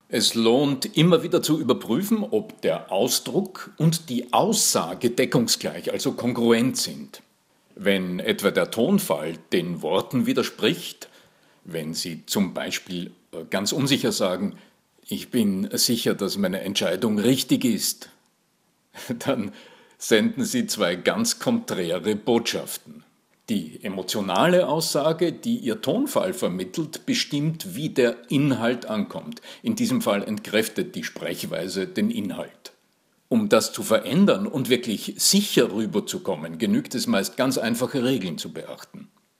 Es lohnt, immer wieder zu überprüfen, ob der Ausdruck und die Aussage deckungsgleich, also kongruent sind. Wenn etwa der Tonfall den Worten widerspricht, wenn Sie zum Beispiel ganz unsicher sagen, ich bin sicher, dass meine Entscheidung richtig ist, dann senden Sie zwei ganz konträre Botschaften. Die emotionale Aussage, die Ihr Tonfall vermittelt, bestimmt, wie der Inhalt ankommt. In diesem Fall entkräftet die Sprechweise den Inhalt. Um das zu verändern und wirklich sicher rüberzukommen, genügt es meist, ganz einfache Regeln zu beachten.